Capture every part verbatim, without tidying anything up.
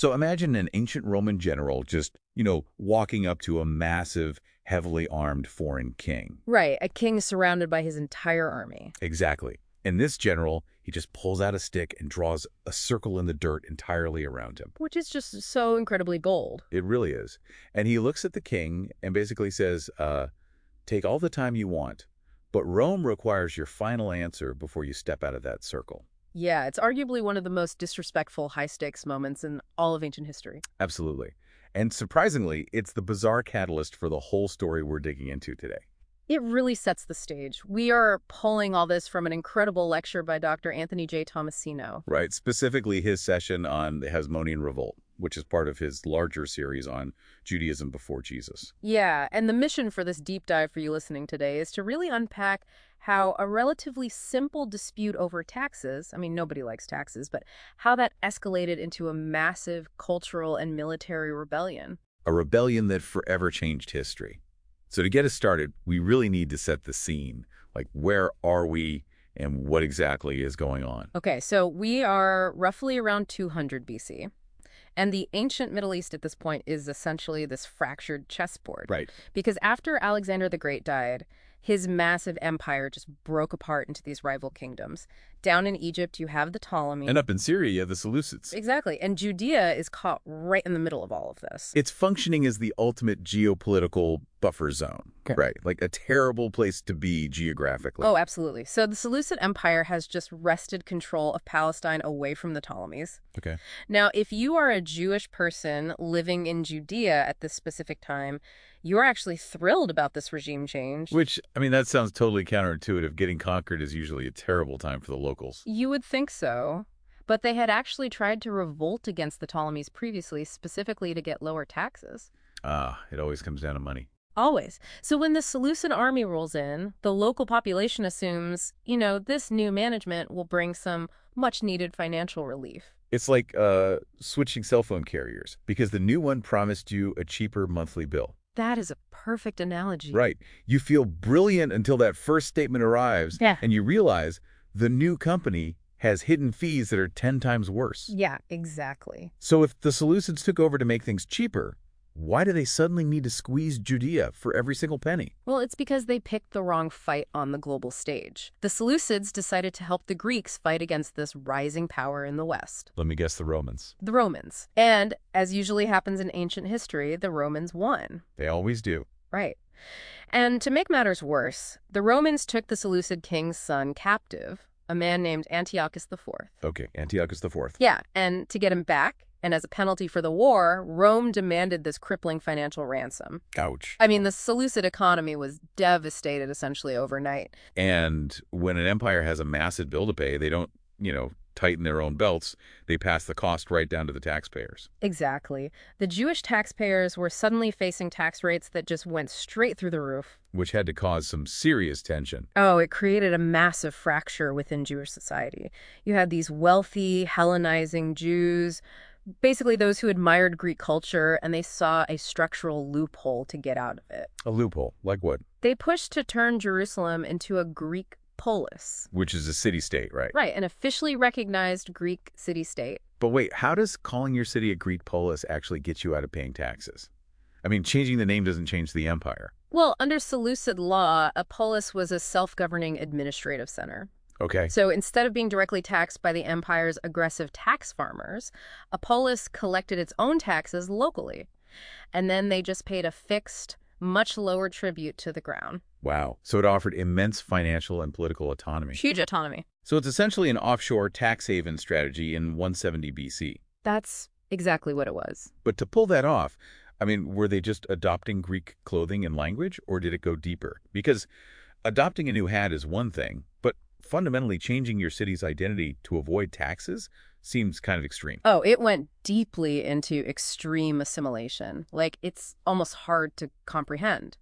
So imagine an ancient Roman general just, you know, walking up to a massive, heavily armed foreign king. Right, a king surrounded by his entire army. Exactly. And this general, he just pulls out a stick and draws a circle in the dirt entirely around him. Which is just so incredibly bold. It really is. And he looks at the king and basically says, uh, take all the time you want, but Rome requires your final answer before you step out of that circle. Yeah, it's arguably one of the most disrespectful high-stakes moments in all of ancient history. Absolutely. And surprisingly, it's the bizarre catalyst for the whole story we're digging into today. It really sets the stage. We are pulling all this from an incredible lecture by Doctor Anthony J. Tomasino. Right, specifically his session on the Hasmonean Revolt, which is part of his larger series on Judaism before Jesus. Yeah, and the mission for this deep dive for you listening today is to really unpack how a relatively simple dispute over taxes, I mean, nobody likes taxes, but how that escalated into a massive cultural and military rebellion. A rebellion that forever changed history. So to get us started, we really need to set the scene. Like, where are we and what exactly is going on? Okay, so we are roughly around two hundred B C. And the ancient Middle East at this point is essentially this fractured chessboard. Right. Because after Alexander the Great died, his massive empire just broke apart into these rival kingdoms. Down in Egypt, you have the Ptolemies. And up in Syria, you have the Seleucids. Exactly. And Judea is caught right in the middle of all of this. It's functioning as the ultimate geopolitical buffer zone. Okay. Right. Like a terrible place to be geographically. Oh, absolutely. So the Seleucid Empire has just wrested control of Palestine away from the Ptolemies. Okay. Now, if you are a Jewish person living in Judea at this specific time, you're actually thrilled about this regime change. Which, I mean, that sounds totally counterintuitive. Getting conquered is usually a terrible time for the locals. You would think so. But they had actually tried to revolt against the Ptolemies previously, specifically to get lower taxes. Ah, it always comes down to money. Always. So when the Seleucid army rolls in, the local population assumes, you know, this new management will bring some much-needed financial relief. It's like uh, switching cell phone carriers, because the new one promised you a cheaper monthly bill. That is a perfect analogy. Right. You feel brilliant until that first statement arrives, Yeah. and you realize the new company has hidden fees that are ten times worse. Yeah, exactly. So if the Seleucids took over to make things cheaper, why do they suddenly need to squeeze Judea for every single penny? Well, it's because they picked the wrong fight on the global stage. The Seleucids decided to help the Greeks fight against this rising power in the West. Let me guess, the Romans. The Romans. And, as usually happens in ancient history, the Romans won. They always do. Right. And to make matters worse, the Romans took the Seleucid king's son captive, a man named Antiochus the Fourth. Okay, Antiochus the Fourth. Yeah, and to get him back, and as a penalty for the war, Rome demanded this crippling financial ransom. Ouch. I mean, the Seleucid economy was devastated essentially overnight. And when an empire has a massive bill to pay, they don't, you know, tighten their own belts. They pass the cost right down to the taxpayers. Exactly. The Jewish taxpayers were suddenly facing tax rates that just went straight through the roof. Which had to cause some serious tension. Oh, it created a massive fracture within Jewish society. You had these wealthy, Hellenizing Jews, basically those who admired Greek culture, and they saw a structural loophole to get out of it. A loophole? Like what? They pushed to turn Jerusalem into a Greek polis. Which is a city-state, right? Right, an officially recognized Greek city-state. But wait, how does calling your city a Greek polis actually get you out of paying taxes? I mean, changing the name doesn't change the empire. Well, under Seleucid law, a polis was a self-governing administrative center. Okay. So instead of being directly taxed by the empire's aggressive tax farmers, a polis collected its own taxes locally. And then they just paid a fixed, much lower tribute to the crown. Wow. So it offered immense financial and political autonomy. Huge autonomy. So it's essentially an offshore tax haven strategy in one seventy B C. That's exactly what it was. But to pull that off, I mean, were they just adopting Greek clothing and language, or did it go deeper? Because adopting a new hat is one thing, but fundamentally changing your city's identity to avoid taxes seems kind of extreme. Oh, it went deeply into extreme assimilation. Like, it's almost hard to comprehend.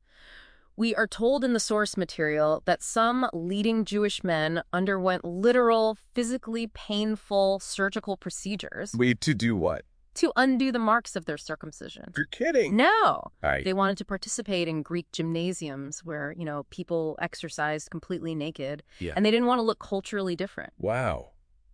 We are told in the source material that some leading Jewish men underwent literal, physically painful surgical procedures. Wait, to do what? To undo the marks of their circumcision. You're kidding. No. Right. They wanted to participate in Greek gymnasiums where, you know, people exercised completely naked. Yeah. And they didn't want to look culturally different. Wow.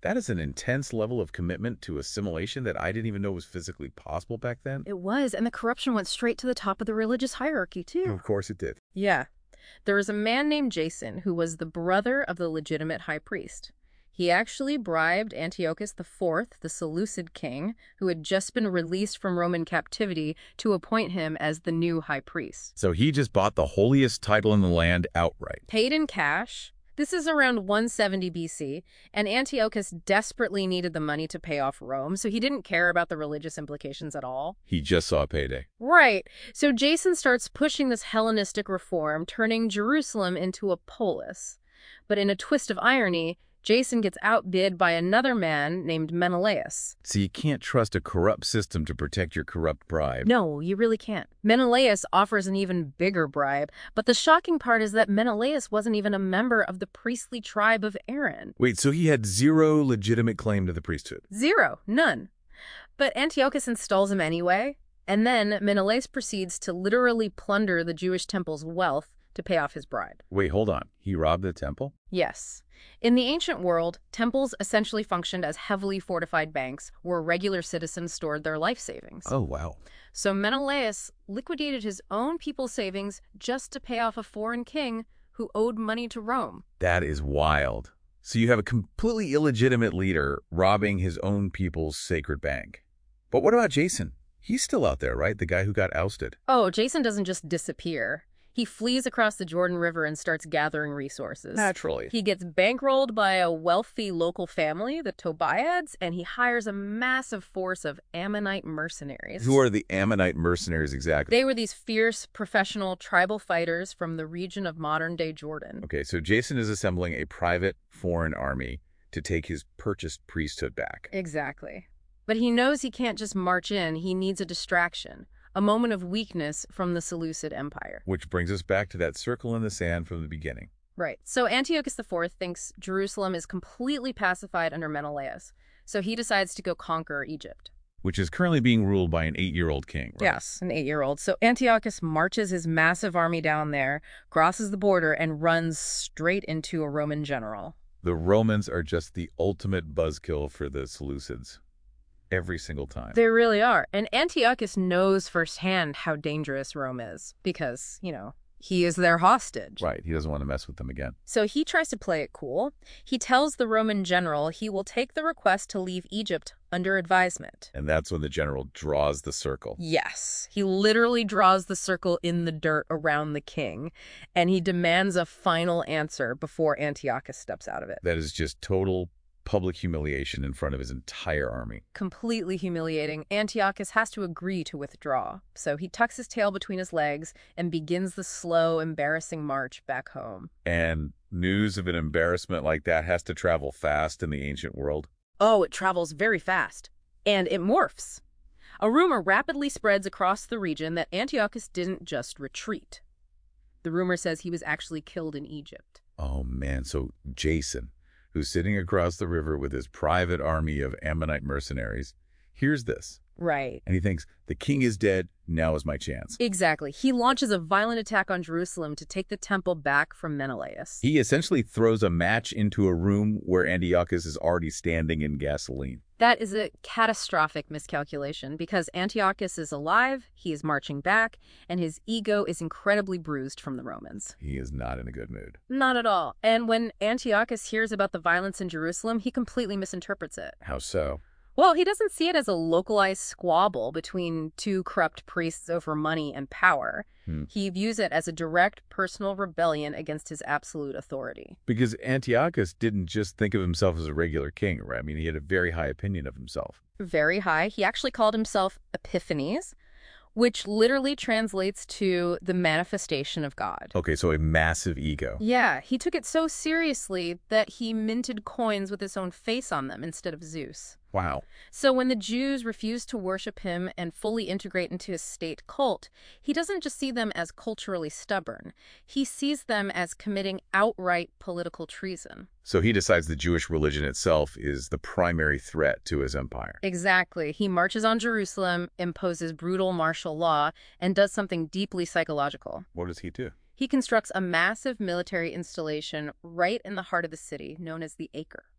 That is an intense level of commitment to assimilation that I didn't even know was physically possible back then. It was, and the corruption went straight to the top of the religious hierarchy, too. Of course it did. Yeah. There was a man named Jason who was the brother of the legitimate high priest. He actually bribed Antiochus the Fourth, the Seleucid king, who had just been released from Roman captivity, to appoint him as the new high priest. So he just bought the holiest title in the land outright. Paid in cash. This is around one seventy B C, and Antiochus desperately needed the money to pay off Rome, so he didn't care about the religious implications at all. He just saw a payday. Right. So Jason starts pushing this Hellenistic reform, turning Jerusalem into a polis. But in a twist of irony, Jason gets outbid by another man named Menelaus. So you can't trust a corrupt system to protect your corrupt bribe. No, you really can't. Menelaus offers an even bigger bribe, but the shocking part is that Menelaus wasn't even a member of the priestly tribe of Aaron. Wait, so he had zero legitimate claim to the priesthood? Zero. None. But Antiochus installs him anyway, and then Menelaus proceeds to literally plunder the Jewish temple's wealth to pay off his bribe. Wait, hold on. He robbed the temple? Yes. In the ancient world, temples essentially functioned as heavily fortified banks where regular citizens stored their life savings. Oh, wow. So Menelaus liquidated his own people's savings just to pay off a foreign king who owed money to Rome. That is wild. So you have a completely illegitimate leader robbing his own people's sacred bank. But what about Jason? He's still out there, right? The guy who got ousted. Oh, Jason doesn't just disappear. He flees across the Jordan River and starts gathering resources. Naturally. He gets bankrolled by a wealthy local family, the Tobiads, and he hires a massive force of Ammonite mercenaries. Who are the Ammonite mercenaries exactly? They were these fierce, professional, tribal fighters from the region of modern-day Jordan. Okay, so Jason is assembling a private foreign army to take his purchased priesthood back. Exactly. But he knows he can't just march in. He needs a distraction. A moment of weakness from the Seleucid Empire. Which brings us back to that circle in the sand from the beginning. Right. So Antiochus the Fourth thinks Jerusalem is completely pacified under Menelaus, so he decides to go conquer Egypt. Which is currently being ruled by an eight-year-old king, right? Yes, an eight-year-old. So Antiochus marches his massive army down there, crosses the border, and runs straight into a Roman general. The Romans are just the ultimate buzzkill for the Seleucids. Every single time. They really are. And Antiochus knows firsthand how dangerous Rome is because, you know, he is their hostage. Right. He doesn't want to mess with them again. So he tries to play it cool. He tells the Roman general he will take the request to leave Egypt under advisement. And that's when the general draws the circle. Yes. He literally draws the circle in the dirt around the king, and he demands a final answer before Antiochus steps out of it. That is just total public humiliation in front of his entire army. Completely humiliating. Antiochus has to agree to withdraw. So he tucks his tail between his legs and begins the slow, embarrassing march back home. And news of an embarrassment like that has to travel fast in the ancient world. Oh, it travels very fast. And it morphs. A rumor rapidly spreads across the region that Antiochus didn't just retreat. The rumor says he was actually killed in Egypt. Oh, man. So Jason, who's sitting across the river with his private army of Ammonite mercenaries, hears this. Right. And he thinks, the king is dead, now is my chance. Exactly. He launches a violent attack on Jerusalem to take the temple back from Menelaus. He essentially throws a match into a room where Antiochus is already standing in gasoline. That is a catastrophic miscalculation because Antiochus is alive, he is marching back, and his ego is incredibly bruised from the Romans. He is not in a good mood. Not at all. And when Antiochus hears about the violence in Jerusalem, he completely misinterprets it. How so? Well, he doesn't see it as a localized squabble between two corrupt priests over money and power. Hmm. He views it as a direct personal rebellion against his absolute authority. Because Antiochus didn't just think of himself as a regular king, right? I mean, he had a very high opinion of himself. Very high. He actually called himself Epiphanes, which literally translates to the manifestation of God. Okay, so a massive ego. Yeah, he took it so seriously that he minted coins with his own face on them instead of Zeus. Wow. So when the Jews refuse to worship him and fully integrate into his state cult, he doesn't just see them as culturally stubborn. He sees them as committing outright political treason. So he decides the Jewish religion itself is the primary threat to his empire. Exactly. He marches on Jerusalem, imposes brutal martial law, and does something deeply psychological. What does he do? He constructs a massive military installation right in the heart of the city, known as the Acre.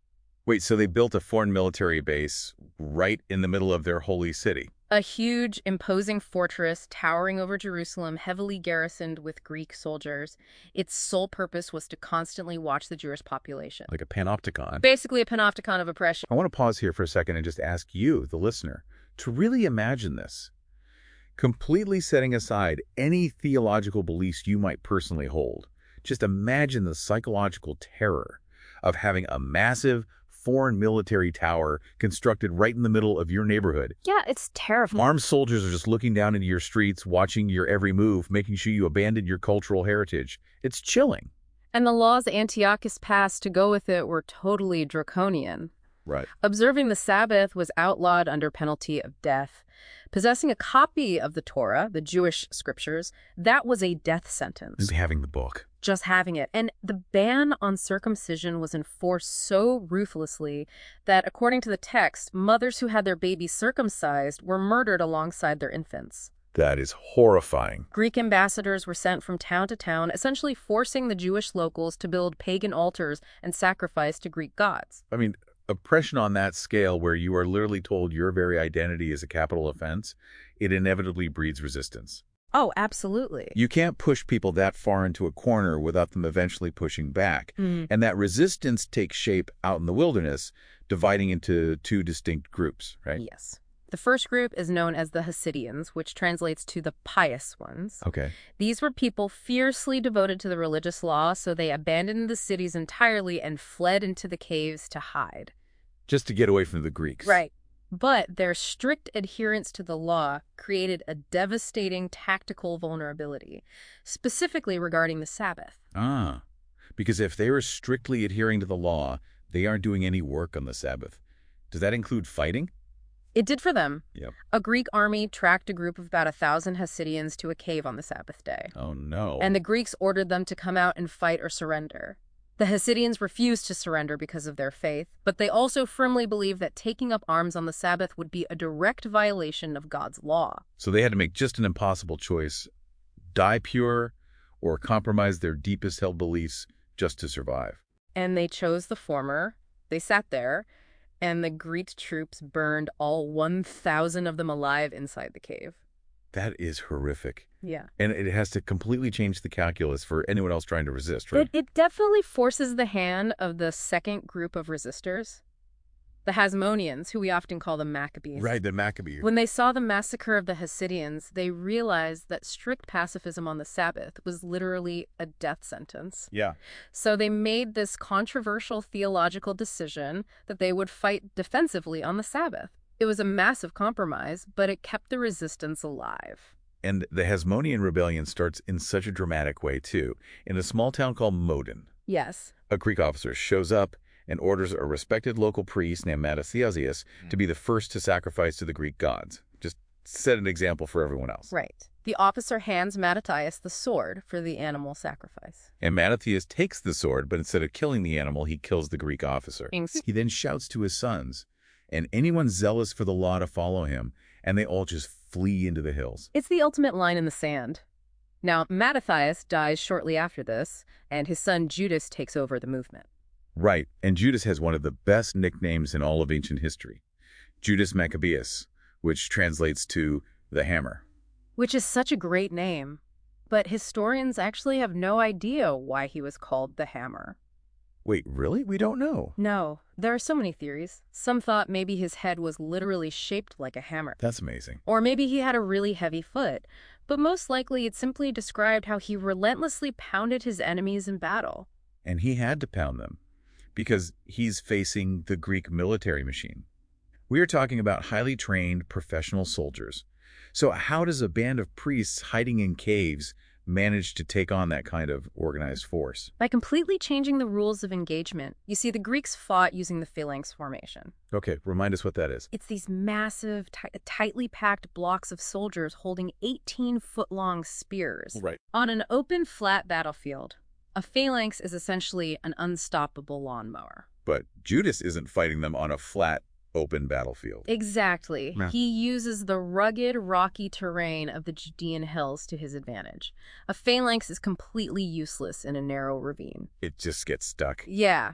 Wait, so they built a foreign military base right in the middle of their holy city? A huge, imposing fortress towering over Jerusalem, heavily garrisoned with Greek soldiers. Its sole purpose was to constantly watch the Jewish population. Like a panopticon. Basically a panopticon of oppression. I want to pause here for a second and just ask you, the listener, to really imagine this. Completely setting aside any theological beliefs you might personally hold, just imagine the psychological terror of having a massive foreign military tower constructed right in the middle of your neighborhood. Yeah, it's terrifying. Armed soldiers are just looking down into your streets, watching your every move, making sure you abandon your cultural heritage. It's chilling. And the laws Antiochus passed to go with it were totally draconian. Right. Observing the Sabbath was outlawed under penalty of death. Possessing a copy of the Torah, the Jewish scriptures, that was a death sentence. Having the book. Just having it. And the ban on circumcision was enforced so ruthlessly that, according to the text, mothers who had their babies circumcised were murdered alongside their infants. That is horrifying. Greek ambassadors were sent from town to town, essentially forcing the Jewish locals to build pagan altars and sacrifice to Greek gods. I mean, oppression on that scale, where you are literally told your very identity is a capital offense, it inevitably breeds resistance. Oh, absolutely. You can't push people that far into a corner without them eventually pushing back. Mm. And that resistance takes shape out in the wilderness, dividing into two distinct groups, right? Yes. The first group is known as the Hasidians, which translates to the pious ones. Okay. These were people fiercely devoted to the religious law, so they abandoned the cities entirely and fled into the caves to hide. Just to get away from the Greeks. Right. But their strict adherence to the law created a devastating tactical vulnerability, specifically regarding the Sabbath. Ah, because if they are strictly adhering to the law, they aren't doing any work on the Sabbath. Does that include fighting? It did for them. Yep. A Greek army tracked a group of about a thousand Hasidians to a cave on the Sabbath day. Oh, no. And the Greeks ordered them to come out and fight or surrender. The Hasidians refused to surrender because of their faith, but they also firmly believed that taking up arms on the Sabbath would be a direct violation of God's law. So they had to make just an impossible choice: die pure or compromise their deepest held beliefs just to survive. And they chose the former. They sat there, and the Greek troops burned all one thousand of them alive inside the cave. That is horrific. Yeah. And it has to completely change the calculus for anyone else trying to resist, right? It, it definitely forces the hand of the second group of resistors, the Hasmoneans, who we often call the Maccabees. Right, the Maccabees. When they saw the massacre of the Hasidians, they realized that strict pacifism on the Sabbath was literally a death sentence. Yeah. So they made this controversial theological decision that they would fight defensively on the Sabbath. It was a massive compromise, but it kept the resistance alive. And the Hasmonean rebellion starts in such a dramatic way, too, in a small town called Modin. Yes. A Greek officer shows up and orders a respected local priest named Mattathiasius mm. to be the first to sacrifice to the Greek gods. Just set an example for everyone else. Right. The officer hands Mattathias the sword for the animal sacrifice. And Mattathias takes the sword, but instead of killing the animal, he kills the Greek officer. Thanks. He then shouts to his sons and anyone zealous for the law to follow him, and they all just flee into the hills. It's the ultimate line in the sand. Now, Mattathias dies shortly after this, and his son Judas takes over the movement. Right, and Judas has one of the best nicknames in all of ancient history, Judas Maccabeus, which translates to the hammer. Which is such a great name, but historians actually have no idea why he was called the hammer. Wait, really? We don't know. No, there are so many theories. Some thought maybe his head was literally shaped like a hammer. That's amazing. Or maybe he had a really heavy foot, but most likely it simply described how he relentlessly pounded his enemies in battle. And he had to pound them, because he's facing the Greek military machine. We are talking about highly trained professional soldiers. So how does a band of priests hiding in caves manage to take on that kind of organized force? By completely changing the rules of engagement. You see, the Greeks fought using the phalanx formation. Okay, remind us what that is. It's these massive, tightly packed blocks of soldiers holding eighteen-foot-long spears. Right. On an open, flat battlefield. A phalanx is essentially an unstoppable lawnmower. But Judas isn't fighting them on a flat, open battlefield. Exactly. Yeah. He uses the rugged, rocky terrain of the Judean hills to his advantage. A phalanx is completely useless in a narrow ravine. It just gets stuck. Yeah.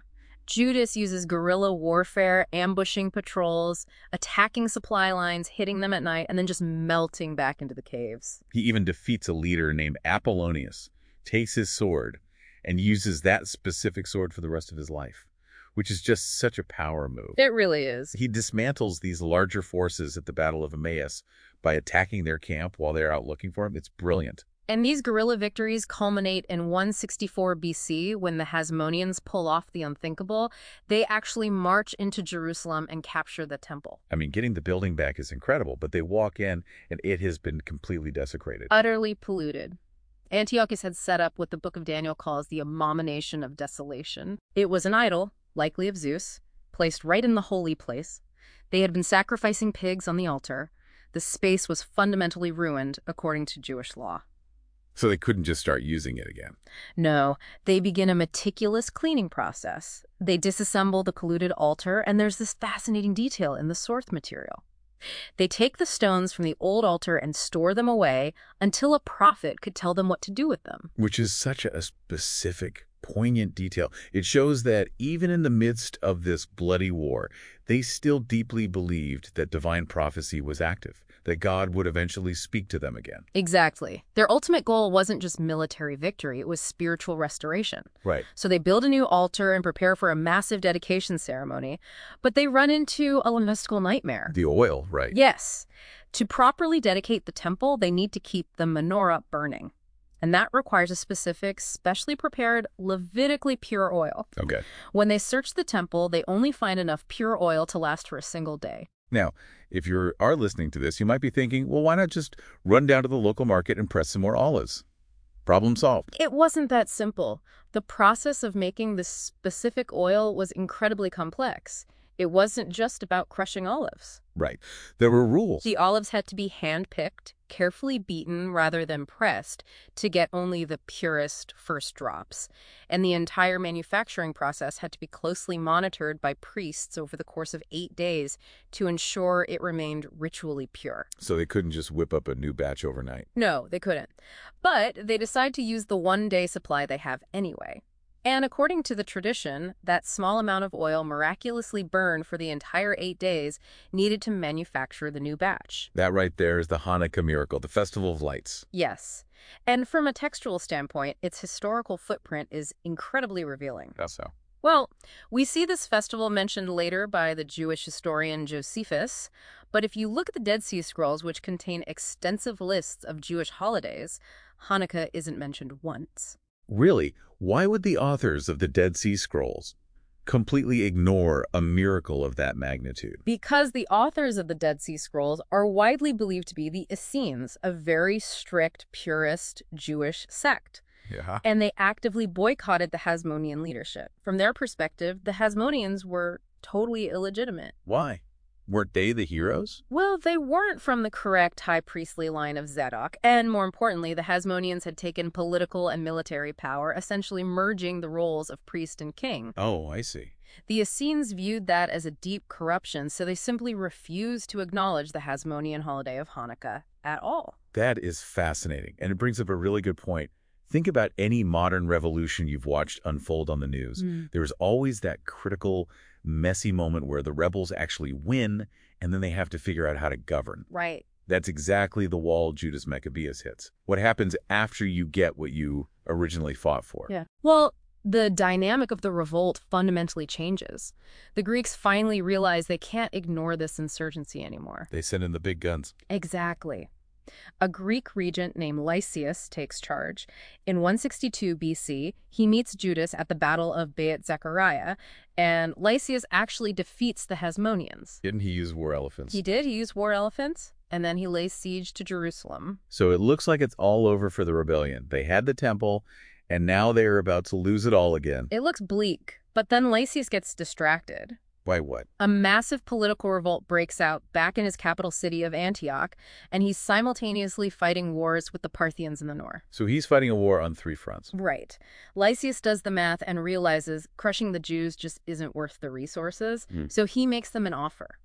Judas uses guerrilla warfare, ambushing patrols, attacking supply lines, hitting them at night, and then just melting back into the caves. He even defeats a leader named Apollonius, takes his sword, and uses that specific sword for the rest of his life, which is just such a power move. It really is. He dismantles these larger forces at the Battle of Emmaus by attacking their camp while they're out looking for him. It's brilliant. And these guerrilla victories culminate in one sixty-four B C when the Hasmoneans pull off the unthinkable. They actually march into Jerusalem and capture the temple. I mean, getting the building back is incredible, but they walk in and it has been completely desecrated. Utterly polluted. Antiochus had set up what the Book of Daniel calls the abomination of desolation. It was an idol, likely of Zeus, placed right in the holy place. They had been sacrificing pigs on the altar. The space was fundamentally ruined according to Jewish law. So they couldn't just start using it again. No, they begin a meticulous cleaning process. They disassemble the polluted altar, and there's this fascinating detail in the source material. They take the stones from the old altar and store them away until a prophet could tell them what to do with them. Which is such a specific, poignant detail. It shows that even in the midst of this bloody war, they still deeply believed that divine prophecy was active, that God would eventually speak to them again. Exactly. Their ultimate goal wasn't just military victory, it was spiritual restoration. Right. So they build a new altar and prepare for a massive dedication ceremony, but they run into a mystical nightmare. The oil, right. Yes. To properly dedicate the temple, they need to keep the menorah burning. And that requires a specific, specially prepared, Levitically pure oil. Okay. When they search the temple, they only find enough pure oil to last for a single day. Now, if you are listening to this, you might be thinking, well, why not just run down to the local market and press some more olives? Problem solved. It wasn't that simple. The process of making this specific oil was incredibly complex. It wasn't just about crushing olives. Right. There were rules. The olives had to be hand-picked, carefully beaten rather than pressed to get only the purest first drops. And the entire manufacturing process had to be closely monitored by priests over the course of eight days to ensure it remained ritually pure. So they couldn't just whip up a new batch overnight. No, they couldn't. But they decide to use the one-day supply they have anyway. And according to the tradition, that small amount of oil miraculously burned for the entire eight days needed to manufacture the new batch. That right there is the Hanukkah miracle, the Festival of Lights. Yes. And from a textual standpoint, its historical footprint is incredibly revealing. How so? Well, we see this festival mentioned later by the Jewish historian Josephus, but if you look at the Dead Sea Scrolls, which contain extensive lists of Jewish holidays, Hanukkah isn't mentioned once. Really? Why would the authors of the Dead Sea Scrolls completely ignore a miracle of that magnitude? Because the authors of the Dead Sea Scrolls are widely believed to be the Essenes, a very strict, purist Jewish sect. Yeah. And they actively boycotted the Hasmonean leadership. From their perspective, the Hasmoneans were totally illegitimate. Why? Weren't they the heroes? Well, they weren't from the correct high priestly line of Zadok, and more importantly, the Hasmoneans had taken political and military power, essentially merging the roles of priest and king. Oh, I see. The Essenes viewed that as a deep corruption, so they simply refused to acknowledge the Hasmonean holiday of Hanukkah at all. That is fascinating, and it brings up a really good point. Think about any modern revolution you've watched unfold on the news. Mm. There's always that critical, messy moment where the rebels actually win, and then they have to figure out how to govern. Right. That's exactly the wall Judas Maccabeus hits. What happens after you get what you originally fought for? Yeah. Well, the dynamic of the revolt fundamentally changes. The Greeks finally realize they can't ignore this insurgency anymore. They send in the big guns. Exactly. A Greek regent named Lysias takes charge. In one sixty-two B C, he meets Judas at the Battle of Beit Zechariah, and Lysias actually defeats the Hasmoneans. Didn't he use war elephants? He did. He used war elephants, and then he lays siege to Jerusalem. So it looks like it's all over for the rebellion. They had the temple, and now they are about to lose it all again. It looks bleak, but then Lysias gets distracted. By what? A massive political revolt breaks out back in his capital city of Antioch, and he's simultaneously fighting wars with the Parthians in the north. So he's fighting a war on three fronts. Right. Lysias does the math and realizes crushing the Jews just isn't worth the resources, Mm. so he makes them an offer.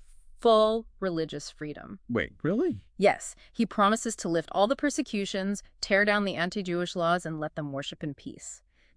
Full religious freedom. Wait, really? Yes, he promises to lift all the persecutions, tear down the anti-Jewish laws, and let them worship in peace.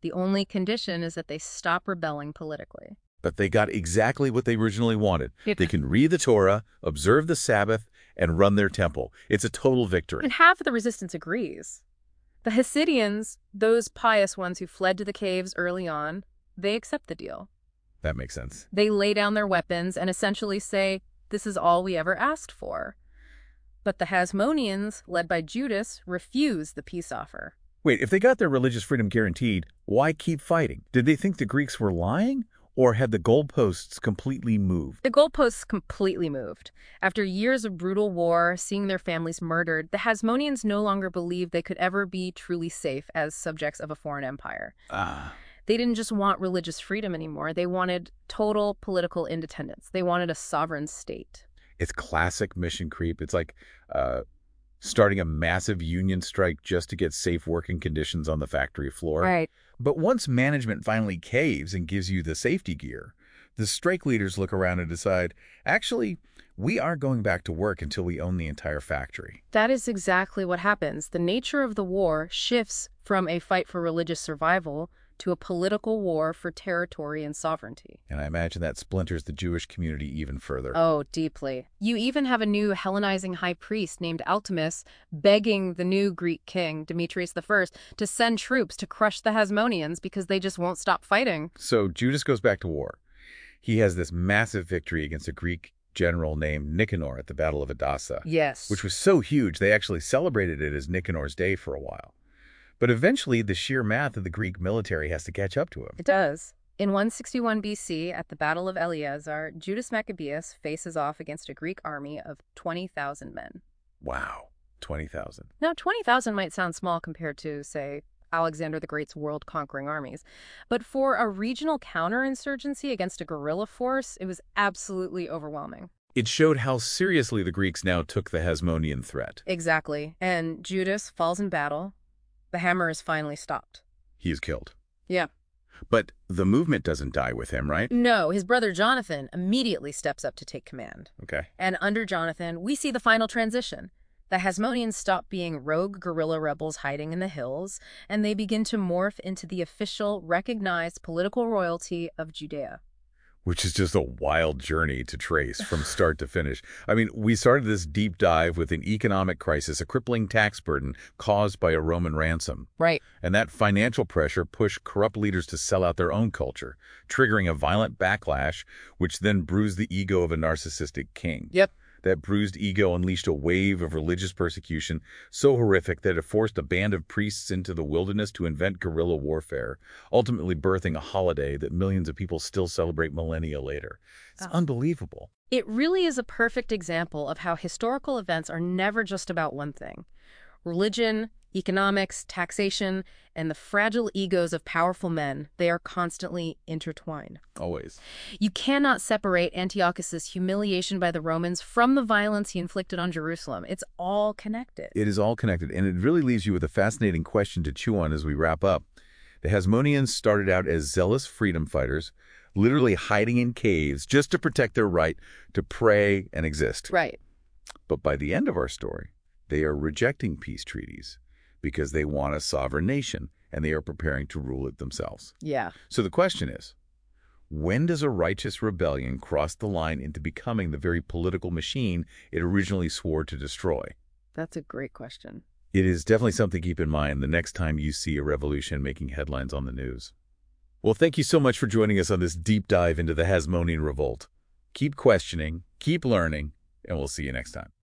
The only condition is that they stop rebelling politically. But they got exactly what they originally wanted. Yep. They can read the Torah, observe the Sabbath, and run their temple. It's a total victory. And half of the resistance agrees. The Hasidians, those pious ones who fled to the caves early on, they accept the deal. That makes sense. They lay down their weapons and essentially say, this is all we ever asked for. But the Hasmoneans, led by Judas, refuse the peace offer. Wait, if they got their religious freedom guaranteed, why keep fighting? Did they think the Greeks were lying? Or had the goalposts completely moved? The goalposts completely moved. After years of brutal war, seeing their families murdered, the Hasmoneans no longer believed they could ever be truly safe as subjects of a foreign empire. Ah. They didn't just want religious freedom anymore. They wanted total political independence. They wanted a sovereign state. It's classic mission creep. It's like uh, starting a massive union strike just to get safe working conditions on the factory floor. Right. But once management finally caves and gives you the safety gear, the strike leaders look around and decide, actually, we aren't going back to work until we own the entire factory. That is exactly what happens. The nature of the war shifts from a fight for religious survival to a political war for territory and sovereignty. And I imagine that splinters the Jewish community even further. Oh, deeply. You even have a new Hellenizing high priest named Altemus begging the new Greek king, Demetrius the First, to send troops to crush the Hasmoneans because they just won't stop fighting. So Judas goes back to war. He has this massive victory against a Greek general named Nicanor at the Battle of Edessa. Yes. Which was so huge, they actually celebrated it as Nicanor's Day for a while. But eventually, the sheer math of the Greek military has to catch up to him. It does. In one sixty-one B C, at the Battle of Eleazar, Judas Maccabeus faces off against a Greek army of twenty thousand men. Wow, twenty thousand. Now, twenty thousand might sound small compared to, say, Alexander the Great's world-conquering armies. But for a regional counterinsurgency against a guerrilla force, it was absolutely overwhelming. It showed how seriously the Greeks now took the Hasmonean threat. Exactly. And Judas falls in battle. The hammer is finally stopped. He is killed. Yeah. But the movement doesn't die with him, right? No, his brother Jonathan immediately steps up to take command. Okay. And under Jonathan, we see the final transition. The Hasmoneans stop being rogue guerrilla rebels hiding in the hills, and they begin to morph into the official, recognized political royalty of Judea. Which is just a wild journey to trace from start to finish. I mean, we started this deep dive with an economic crisis, a crippling tax burden caused by a Roman ransom. Right. And that financial pressure pushed corrupt leaders to sell out their own culture, triggering a violent backlash, which then bruised the ego of a narcissistic king. Yep. That bruised ego unleashed a wave of religious persecution so horrific that it forced a band of priests into the wilderness to invent guerrilla warfare, ultimately birthing a holiday that millions of people still celebrate millennia later. It's Oh. unbelievable. It really is a perfect example of how historical events are never just about one thing. Religion, economics, taxation, and the fragile egos of powerful men, they are constantly intertwined. Always. You cannot separate Antiochus's humiliation by the Romans from the violence he inflicted on Jerusalem. It's all connected. It is all connected, and it really leaves you with a fascinating question to chew on as we wrap up. The Hasmoneans started out as zealous freedom fighters, literally hiding in caves just to protect their right to pray and exist. Right. But by the end of our story, they are rejecting peace treaties because they want a sovereign nation, and they are preparing to rule it themselves. Yeah. So the question is, when does a righteous rebellion cross the line into becoming the very political machine it originally swore to destroy? That's a great question. It is definitely something to keep in mind the next time you see a revolution making headlines on the news. Well, thank you so much for joining us on this deep dive into the Hasmonean revolt. Keep questioning, keep learning, and we'll see you next time.